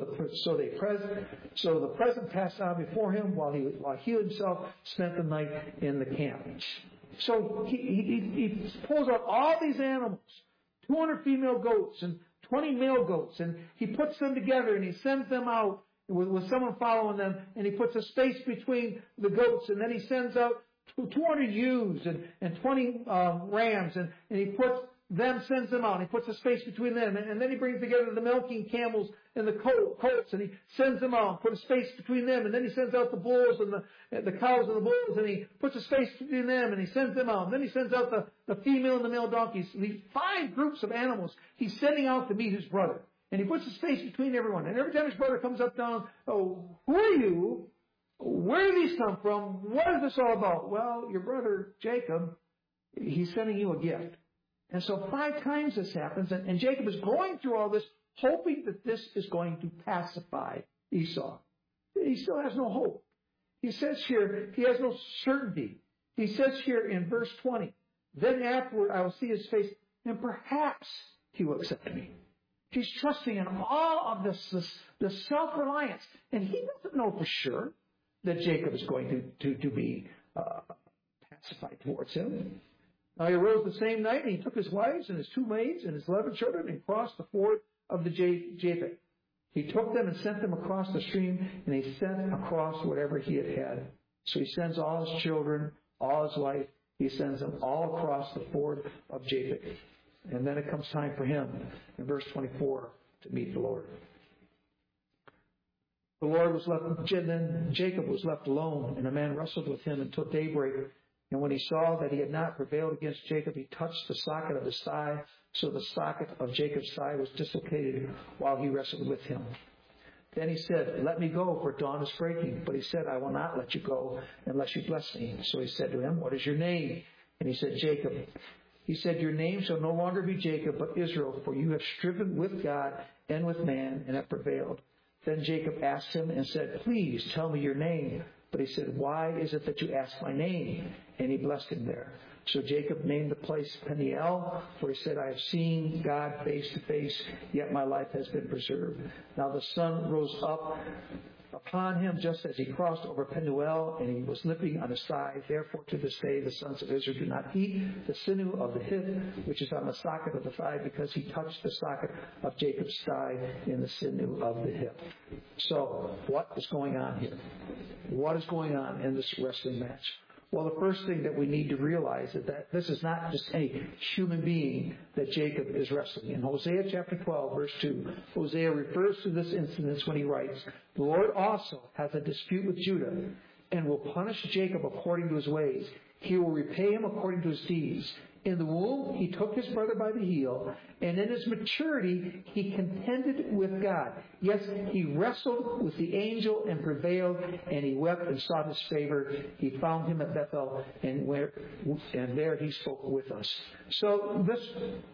[SPEAKER 1] the present passed on before him, while he himself spent the night in the camp. So he pulls out all these animals, 200 female goats and 20 male goats, and he puts them together and he sends them out with someone following them, and he puts a space between the goats, and then he sends out 200 ewes and 20 rams, and he sends them out, and he puts a space between them, and then he brings together the milking camels and the colts, and he sends them out, put a space between them, and then he sends out the bulls and the cows and the bulls, and he puts a space between them, and he sends them out, and then he sends out the female and the male donkeys. These 5 groups of animals he's sending out to meet his brother. And he puts a space between everyone. And every time his brother comes up down, oh, who are you? Where do these come from? What is this all about? Well, your brother Jacob, he's sending you a gift. And so 5 times this happens, and Jacob is going through all this, hoping that this is going to pacify Esau. He still has no hope. He says here, he has no certainty. He says here in verse 20, then afterward I will see his face, and perhaps he will accept me. He's trusting in all of this self-reliance. And he doesn't know for sure that Jacob is going to be pacified towards him. Now he arose the same night, and he took his wives and his 2 maids and his 11 children and crossed the ford of the Japheth. He took them and sent them across the stream, and he sent across whatever he had. So he sends all his children, all his wife, he sends them all across the ford of Japheth. And then it comes time for him, in verse 24, to meet the Lord. Then Jacob was left alone, and a man wrestled with him until daybreak. And when he saw that he had not prevailed against Jacob, he touched the socket of his thigh. So the socket of Jacob's thigh was dislocated while he wrestled with him. Then he said, let me go, for dawn is breaking. But he said, I will not let you go unless you bless me. So he said to him, what is your name? And he said, Jacob. He said, your name shall no longer be Jacob, but Israel, for you have striven with God and with man and have prevailed. Then Jacob asked him and said, please tell me your name. But he said, why is it that you ask my name? And he blessed him there. So Jacob named the place Peniel, for he said, I have seen God face to face, yet my life has been preserved. Now the sun rose up upon him just as he crossed over Penuel, and he was limping on his thigh. Therefore to this day the sons of Israel do not eat the sinew of the hip, which is on the socket of the thigh, because he touched the socket of Jacob's thigh in the sinew of the hip. So what is going on here? What is going on in this wrestling match? Well, the first thing that we need to realize is that this is not just any human being that Jacob is wrestling. In Hosea chapter 12, verse 2, Hosea refers to this incident when he writes, the Lord also has a dispute with Judah and will punish Jacob according to his ways. He will repay him according to his deeds. In the womb, he took his brother by the heel, and in his maturity, he contended with God. Yes, he wrestled with the angel and prevailed, and he wept and sought his favor. He found him at Bethel, and there he spoke with us. So this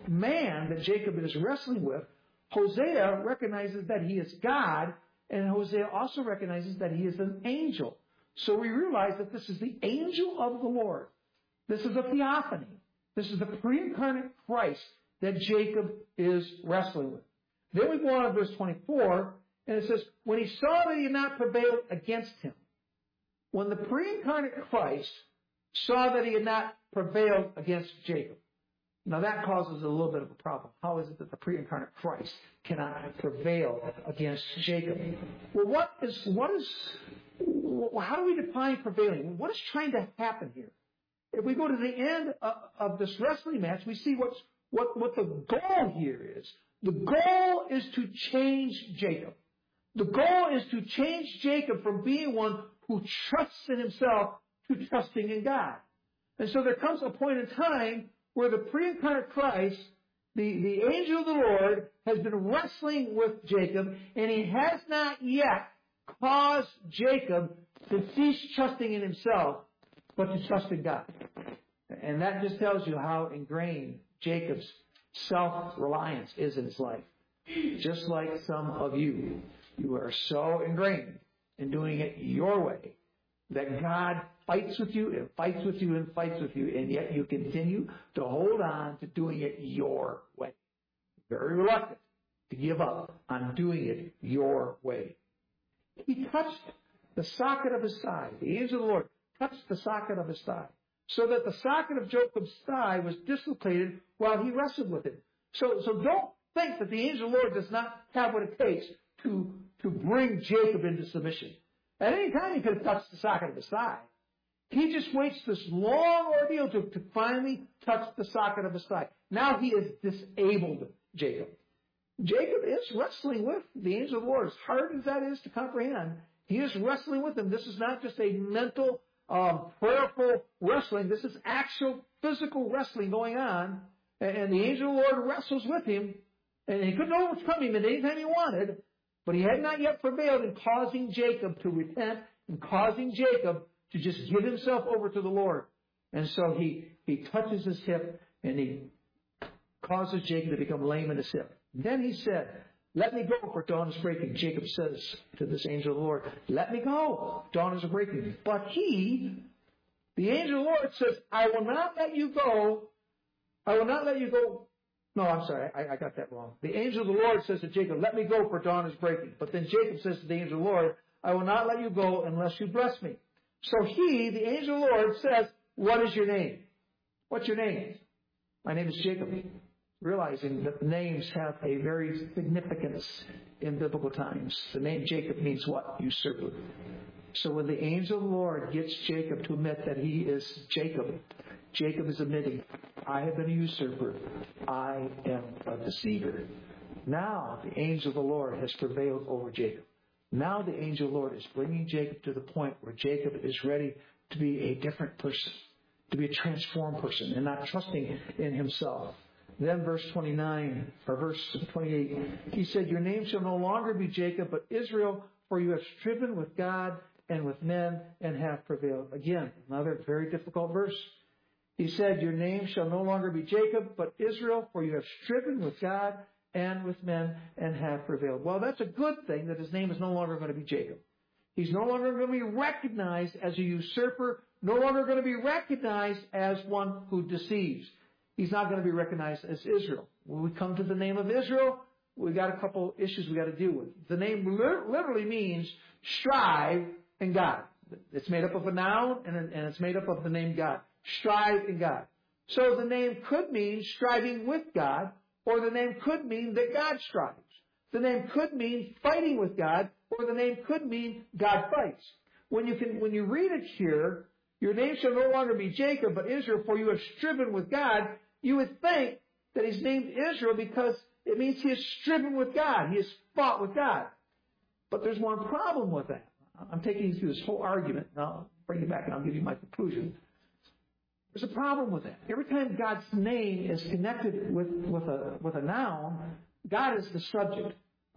[SPEAKER 1] man that Jacob is wrestling with, Hosea recognizes that he is God, and Hosea also recognizes that he is an angel. So we realize that this is the angel of the Lord. This is a theophany. This is the pre-incarnate Christ that Jacob is wrestling with. Then we go on to verse 24, and it says, when he saw that he had not prevailed against him. When the pre-incarnate Christ saw that he had not prevailed against Jacob. Now that causes a little bit of a problem. How is it that the pre-incarnate Christ cannot prevail against Jacob? Well, how do we define prevailing? What is trying to happen here? If we go to the end of this wrestling match, we see what the goal here is. The goal is to change Jacob. The goal is to change Jacob from being one who trusts in himself to trusting in God. And so there comes a point in time where the pre-incarnate Christ, the angel of the Lord, has been wrestling with Jacob, and he has not yet caused Jacob to cease trusting in himself, but to trust in God. And that just tells you how ingrained Jacob's self-reliance is in his life. Just like some of you. You are so ingrained in doing it your way that God fights with you and fights with you and fights with you, and yet you continue to hold on to doing it your way. Very reluctant to give up on doing it your way. He touched the socket of his thigh. The angel of the Lord touched the socket of his thigh, so that the socket of Jacob's thigh was dislocated while he wrestled with it. So don't think that the angel of the Lord does not have what it takes to bring Jacob into submission. At any time he could have touched the socket of his thigh. He just waits this long ordeal to finally touch the socket of his thigh. Now he has disabled Jacob. Jacob is wrestling with the angel of the Lord. As hard as that is to comprehend, he is wrestling with him. This is not just a mental, prayerful wrestling. This is actual physical wrestling going on. And the angel of the Lord wrestles with him. And he couldn't overcome him at any time he wanted. But he had not yet prevailed in causing Jacob to repent and causing Jacob to just give himself over to the Lord. And so he touches his hip and he causes Jacob to become lame in his hip. Then he said, "Let me go, for dawn is breaking." Jacob says to this angel of the Lord, "Let me go, dawn is breaking." But the angel of the Lord says, "I will not let you go. I will not let you go." No, I'm sorry, I got that wrong. The angel of the Lord says to Jacob, "Let me go, for dawn is breaking." But then Jacob says to the angel of the Lord, "I will not let you go unless you bless me." So the angel of the Lord, says, "What is your name?" What's your name? "My name is Jacob." Realizing that names have a very significance in biblical times. The name Jacob means what? Usurper. So when the angel of the Lord gets Jacob to admit that he is Jacob, Jacob is admitting, "I have been a usurper. I am a deceiver." Now the angel of the Lord has prevailed over Jacob. Now the angel of the Lord is bringing Jacob to the point where Jacob is ready to be a different person, to be a transformed person, and not trusting in himself. Then verse 28, he said, "Your name shall no longer be Jacob, but Israel, for you have striven with God and with men and have prevailed." Again, another very difficult verse. He said, "Your name shall no longer be Jacob, but Israel, for you have striven with God and with men and have prevailed." Well, that's a good thing that his name is no longer going to be Jacob. He's no longer going to be recognized as a usurper, no longer going to be recognized as one who deceives. He's not going to be recognized as Israel. When we come to the name of Israel, we got a couple issues we got to deal with. The name literally means strive in God. It's made up of a noun and it's made up of the name God. Strive in God. So the name could mean striving with God, or the name could mean that God strives. The name could mean fighting with God, or the name could mean God fights. When you read it here, "Your name shall no longer be Jacob, but Israel, for you have striven with God," you would think that he's named Israel because it means he has striven with God. He has fought with God. But there's one problem with that. I'm taking you through this whole argument, and I'll bring you back and I'll give you my conclusion. There's a problem with that. Every time God's name is connected with a noun, God is the subject.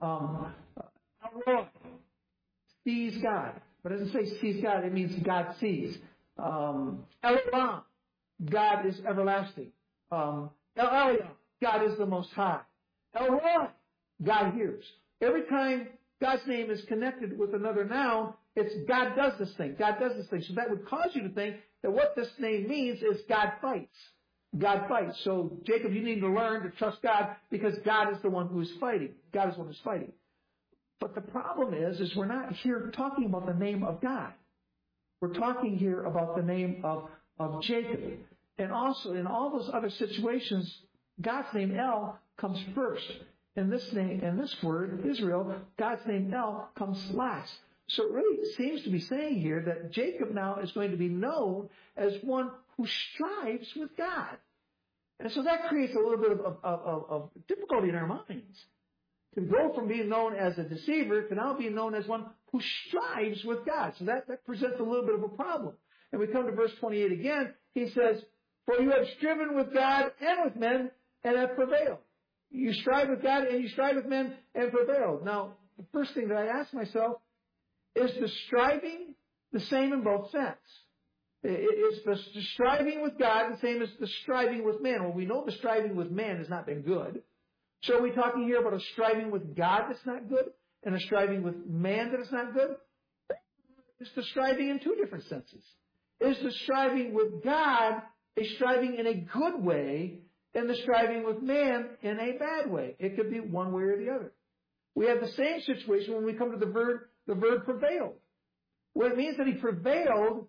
[SPEAKER 1] Elroy sees God. But it doesn't say sees God, it means God sees. Elohim, God is everlasting. El Elyon, God is the Most High. El Roi, God hears. Every time God's name is connected with another noun, it's God does this thing. God does this thing. So that would cause you to think that what this name means is God fights. God fights. So Jacob, you need to learn to trust God because God is the one who is fighting. God is the one who's fighting. But the problem is we're not here talking about the name of God. We're talking here about the name of Jacob. And also in all those other situations, God's name El comes first. In this name, in this word, Israel, God's name El comes last. So it really seems to be saying here that Jacob now is going to be known as one who strives with God. And so that creates a little bit of difficulty in our minds. To go from being known as a deceiver to now being known as one who strives with God. So that presents a little bit of a problem. And we come to verse 28 again. he says, for you have striven with God and with men and have prevailed. You strive with God and you strive with men and prevailed. Now, the first thing that I ask myself, is the striving the same in both sense? Is the striving with God the same as the striving with man? Well, we know the striving with man has not been good. So are we talking here about a striving with God that's not good and a striving with man that is not good? Is the striving in two different senses? Is the striving with God a striving in a good way and the striving with man in a bad way? It could be one way or the other. We have the same situation when we come to the verb prevailed. Well, it means that he prevailed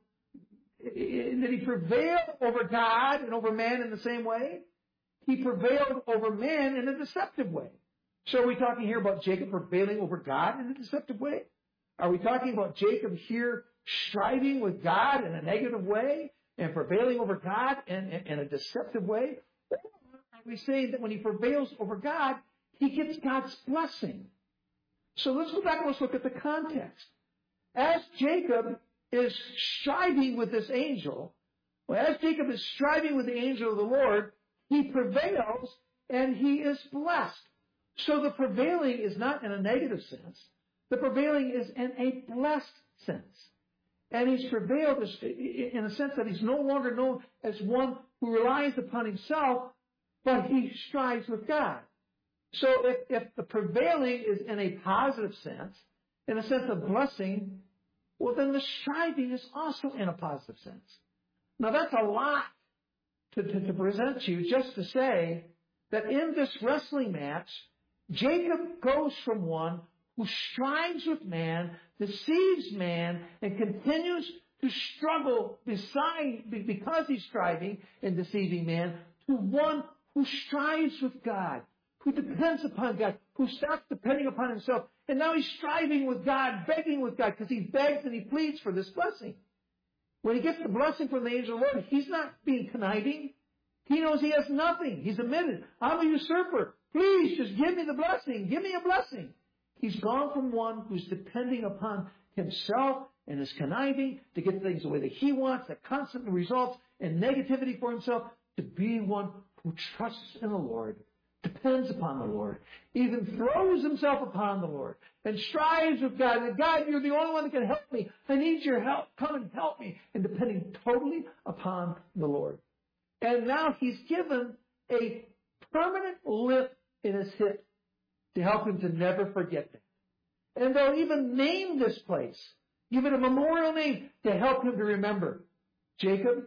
[SPEAKER 1] over God and over man in the same way. He prevailed over man in a deceptive way. So are we talking here about Jacob prevailing over God in a deceptive way? Are we talking about Jacob here striving with God in a negative way and prevailing over God in a deceptive way? Or are we saying that when he prevails over God, he gets God's blessing? So let's go back and let's look at the context. As Jacob is striving with this angel, as Jacob is striving with the angel of the Lord, he prevails and he is blessed. So the prevailing is not in a negative sense. The prevailing is in a blessed sense. And he's prevailed in a sense that he's no longer known as one who relies upon himself, but he strives with God. So if the prevailing is in a positive sense, in a sense of blessing, well, then the striving is also in a positive sense. Now, that's a lot to present to you, just to say that in this wrestling match, Jacob goes from one who strives with man, deceives man, and continues to struggle because he's striving and deceiving man, to one who strives with God, who depends upon God, who stops depending upon himself. And now he's striving with God, begging with God, because he begs and he pleads for this blessing. When he gets the blessing from the angel of the Lord, he's not being conniving. He knows he has nothing. He's admitted, I'm a usurper. Please, just give me the blessing. Give me a blessing. He's gone from one who's depending upon himself and is conniving to get things the way that he wants, that constantly results in negativity for himself, to be one who trusts in the Lord, depends upon the Lord, even throws himself upon the Lord, and strives with God. And God, you're the only one that can help me. I need your help. Come and help me. And depending totally upon the Lord. And now he's given a permanent limp in his hip to help him to never forget that. And they'll even name this place, give it a memorial name to help him to remember. Jacob,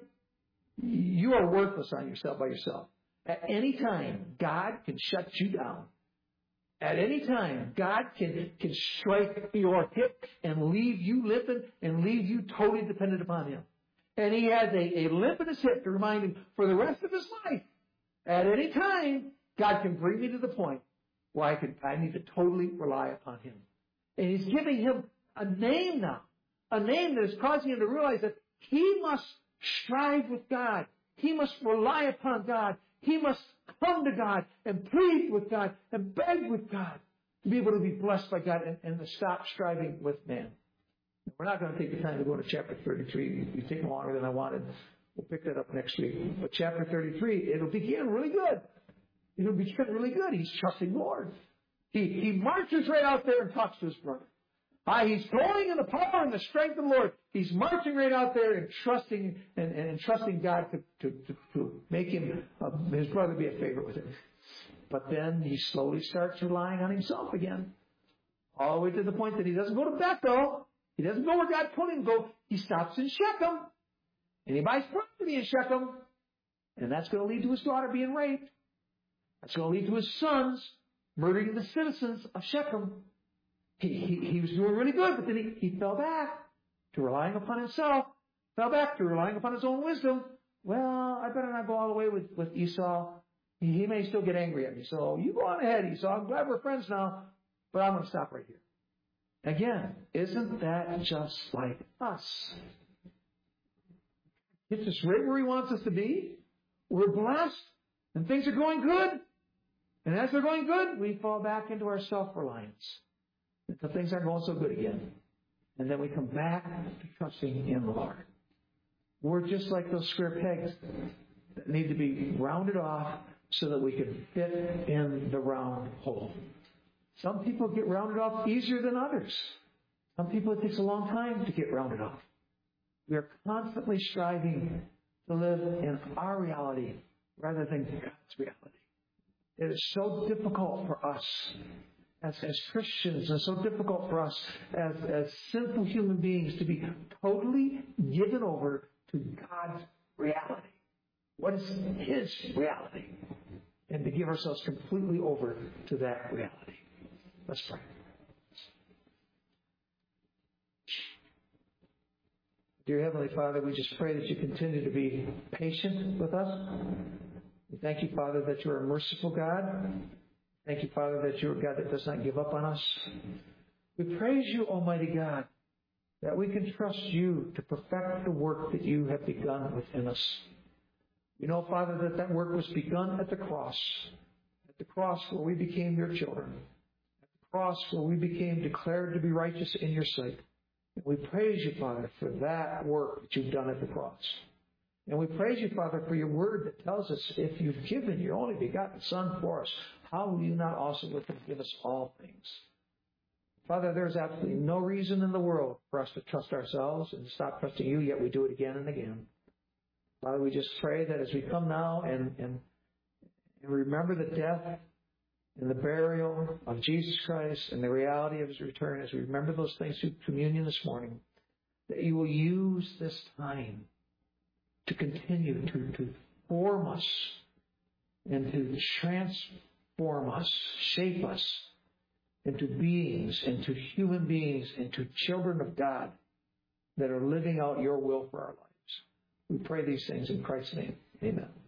[SPEAKER 1] you are worthless on yourself by yourself. At any time, God can shut you down. At any time, God can strike your hip and leave you limping and leave you totally dependent upon him. And he has a limp in his hip to remind him for the rest of his life. At any time, God can bring me to the point where I need to totally rely upon him. And he's giving him a name now. A name that is causing him to realize that he must strive with God. He must rely upon God. He must come to God and plead with God and beg with God to be able to be blessed by God and to stop striving with man. We're not going to take the time to go to chapter 33. It's taking longer than I wanted. We'll pick that up next week. But chapter 33, it'll begin really good. It'll begin really good. He's trusting the Lord. He marches right out there and talks to his brother. He's going in the power and the strength of the Lord. He's marching right out there and trusting God to make him his brother be a favorite with him. But then he slowly starts relying on himself again, all the way to the point that he doesn't go to Bethel. He doesn't go where God told him to go. He stops in Shechem, and he buys property in Shechem, and that's going to lead to his daughter being raped. That's going to lead to his sons murdering the citizens of Shechem. He was doing really good, but then he fell back to relying upon himself, fell back to relying upon his own wisdom. Well, I better not go all the way with Esau. He may still get angry at me. So you go on ahead, Esau. I'm glad we're friends now, but I'm going to stop right here. Again, isn't that just like us? It's just right where he wants us to be. We're blessed, and things are going good. And as they're going good, we fall back into our self-reliance until things aren't going so good again. And then we come back to trusting in the Lord. We're just like those square pegs that need to be rounded off so that we can fit in the round hole. Some people get rounded off easier than others. Some people it takes a long time to get rounded off. We are constantly striving to live in our reality rather than God's reality. It is so difficult for us as Christians, and so difficult for us as sinful human beings to be totally given over to God's reality. What is His reality? And to give ourselves completely over to that reality. Let's pray. Dear Heavenly Father, we just pray that you continue to be patient with us. We thank you, Father, that you're a merciful God. Thank you, Father, that you're a God that does not give up on us. We praise you, Almighty God, that we can trust you to perfect the work that you have begun within us. We know, Father, that work was begun at the cross where we became your children, at the cross where we became declared to be righteous in your sight. And we praise you, Father, for that work that you've done at the cross. And we praise you, Father, for your word that tells us if you've given your only begotten Son for us, how will you not also with him give us all things? Father, there's absolutely no reason in the world for us to trust ourselves and to stop trusting you, yet we do it again and again. Father, we just pray that as we come now and remember the death and the burial of Jesus Christ and the reality of his return, as we remember those things through communion this morning, that you will use this time to continue to form us and to transform us, shape us into beings, into human beings, into children of God that are living out your will for our lives. We pray these things in Christ's name. Amen.